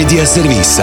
Medija servisa.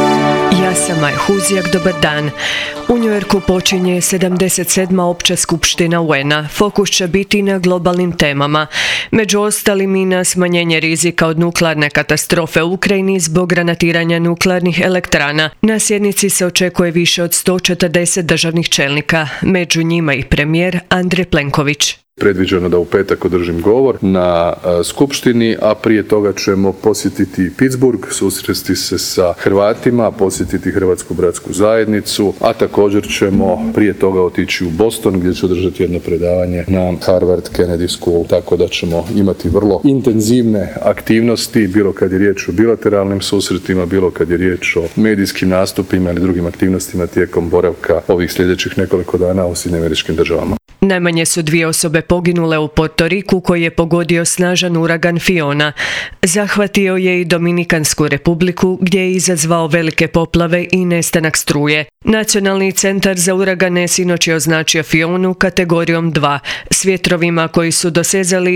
Ja sam Maja Huzijak, dobar dan. U Njujorku počinje 77. opća skupština UN-a. Fokus će biti na globalnim temama. Među ostalim i na smanjenje rizika od nuklearne katastrofe u Ukrajini zbog granatiranja nuklearnih elektrana. Na sjednici se očekuje više od 140 državnih čelnika, među njima i premijer Andrej Plenković. Predviđeno da u petak održim govor na skupštini, a prije toga ćemo posjetiti Pittsburgh, susresti se sa Hrvatima, posjetiti Hrvatsku bratsku zajednicu, a također ćemo prije toga otići u Boston gdje ću održati jedno predavanje na Harvard Kennedy School, tako da ćemo imati vrlo intenzivne aktivnosti, bilo kad je riječ o bilateralnim susretima, bilo kad je riječ o medijskim nastupima ili drugim aktivnostima tijekom boravka ovih sljedećih nekoliko dana u SAD-u. Najmanje su 2 osobe poginule u Porto Riku koji je pogodio snažan uragan Fiona. Zahvatio je i Dominikansku republiku gdje je izazvao velike poplave i nestanak struje. Nacionalni centar za uragane sinoć je označio Fionu kategorijom 2 s vjetrovima koji su dosezali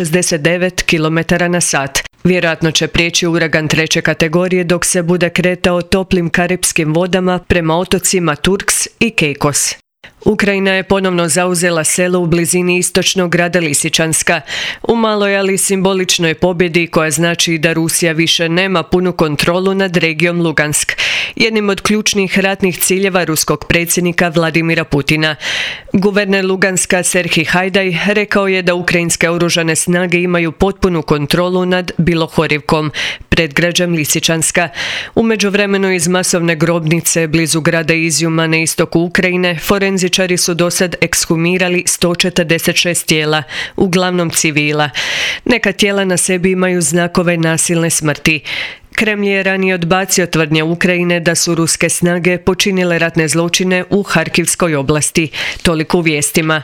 169 km/h. Vjerojatno će prijeći uragan 3. kategorije dok se bude kretao toplim karipskim vodama prema otocima Turks i Caicos. Ukrajina je ponovno zauzela selo u blizini istočnog grada Lisičanska. U maloj, ali simboličnoj pobjedi koja znači da Rusija više nema punu kontrolu nad regijom Lugansk, jednim od ključnih ratnih ciljeva ruskog predsjednika Vladimira Putina. Guverner Luganska Serhij Hajdaj rekao je da ukrajinske oružane snage imaju potpunu kontrolu nad Bilohorivkom, predgrađem Lisičanska. U međuvremenu iz masovne grobnice blizu grada Izjuma na istoku Ukrajine forenzičari su dosad ekshumirali 146 tijela, uglavnom civila. Neka tijela na sebi imaju znakove nasilne smrti. Kremlj je ranije odbacio tvrdnje Ukrajine da su ruske snage počinile ratne zločine u Harkivskoj oblasti. Toliko u vijestima.